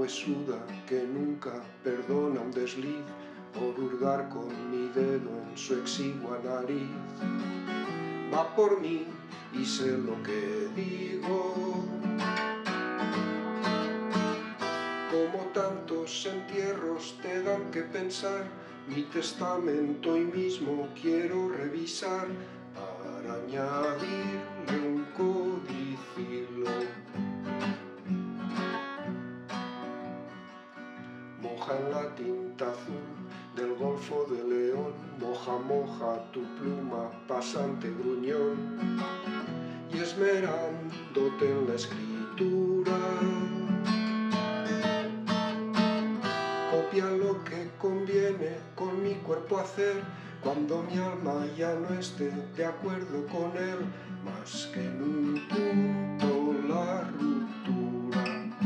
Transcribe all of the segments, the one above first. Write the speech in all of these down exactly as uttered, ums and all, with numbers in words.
huesuda que nunca perdona un desliz por hurgar con mi dedo en su exigua nariz. Va por mí y sé lo que digo. Como tantos entierros te dan que pensar, mi testamento hoy mismo quiero revisar para añadirle un codicilo. Moja en la tinta azul del Golfo de León, moja, moja tu pluma, pasante gruñón, y esmerándote en la escritura, copia lo que conviene con mi cuerpo hacer, cuando mi alma ya no esté de acuerdo con él, más que en un punto la ruptura.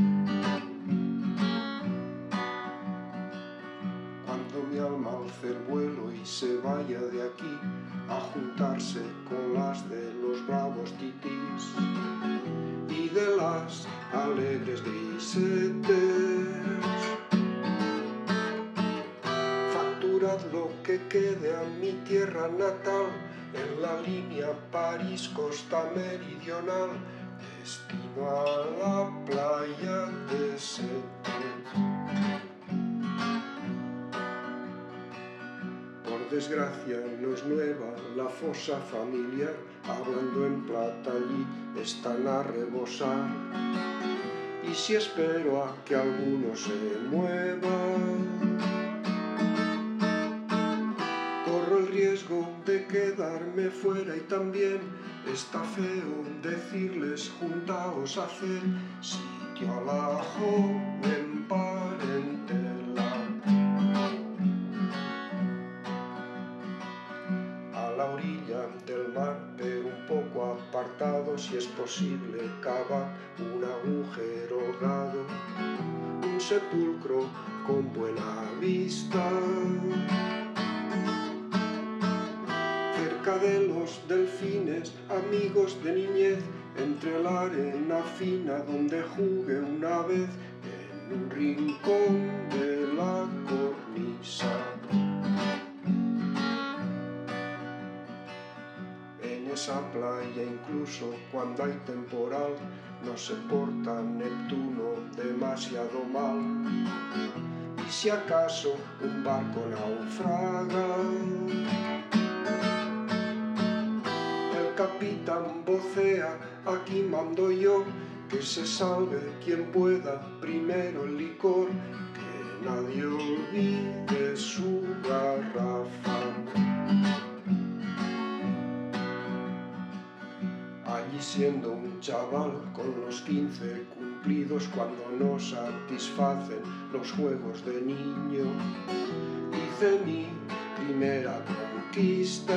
Cuando mi alma alce el vuelo y se vaya de aquí a juntarse con las de los bravos titís y de las alegres grisetes, facturad lo que quede a mi tierra natal en la línea París-Costa Meridional, destino a la playa de Sete. Por desgracia no es nueva la fosa familiar, hablando en plata allí están a rebosar. Y si espero a que alguno se mueva, corro el riesgo de quedarme fuera, y también está feo decirles juntaos a hacer sitio a la joven parentela. A la orilla del mar, pero un poco apartado, si es posible, cava un agujero holgado, un sepulcro con buena vista, cerca de los delfines, amigos de niñez, entre la arena fina donde jugué una vez en un rincón de la cornisa. En esa playa, incluso cuando hay temporal, no se porta Neptuno demasiado mal. Y si acaso un barco naufraga, el capitán vocea: aquí mando yo, que se salve quien pueda, primero el licor, que nadie olvide su garrafa. Allí siendo un chaval con los quince cumplidos, cuando no satisfacen los juegos de niño, hice mi primera conquista.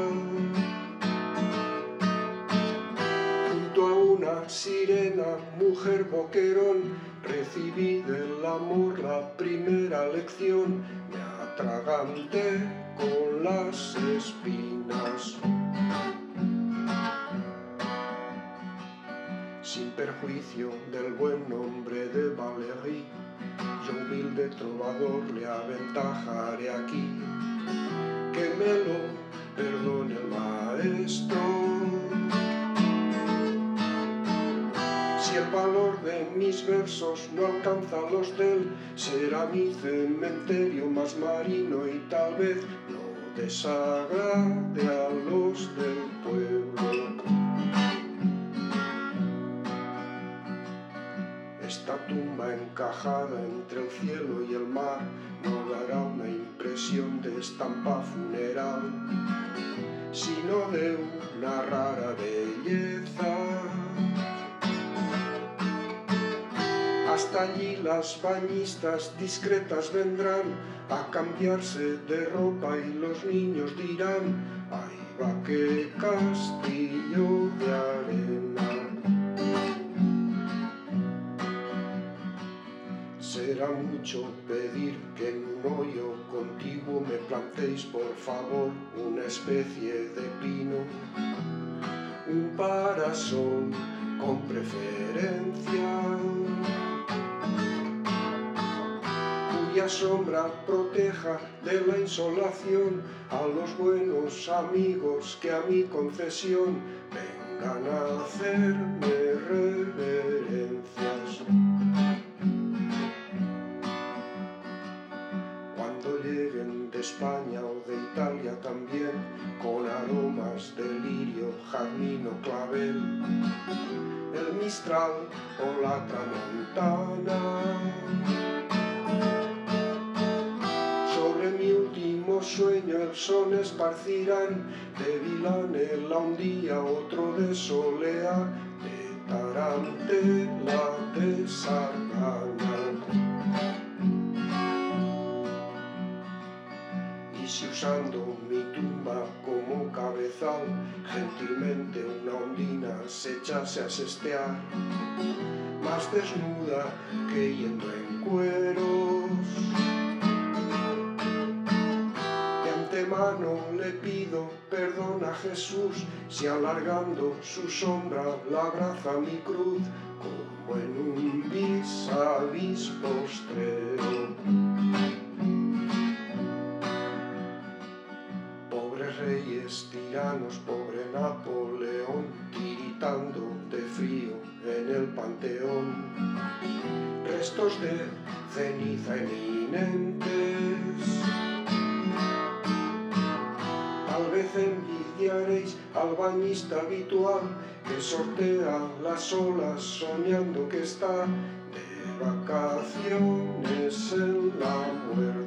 Junto a una sirena, mujer boquerón, recibí del amor la primera lección, me atraganté con las espinas. Sin perjuicio del buen nombre de Valéry, yo humilde trovador le aventajaré aquí, que me lo perdone el maestro. Si el valor de mis versos no alcanza los de él, será mi cementerio más marino y tal vez no desagrade a los del pueblo. Esta tumba encajada entre el cielo y el mar no dará una impresión de estampa funeral, sino de una rara belleza. Hasta allí las bañistas discretas vendrán a cambiarse de ropa y los niños dirán: ahí va qué castillo de arena. Será mucho pedir que en un hoyo contiguo me plantéis, por favor, una especie de pino, un parasol con preferencia. cuya sombra proteja de la insolación a los buenos amigos que a mi concesión vengan a hacerme reverencias. Cuando lleguen de España o de Italia también, con aromas de lirio, jazmín o clavel, el mistral o la tramontana. Sobre mi último sueño el son esparcirán, de Vilanela un día, otro de Solea, de Tarantela, de Sargana. Y si usando mi tumba como cabezal, gentilmente una ondina se echase a sestear, más desnuda que yendo en cueros, de antemano le pido perdón a Jesús si alargando su sombra la abraza mi cruz, como en un vis a vis postrero. Reyes tiranos, pobre Napoleón, tiritando de frío en el panteón, restos de ceniza eminentes. Tal vez envidiaréis al bañista habitual que sortea las olas soñando que está de vacaciones en la muerte.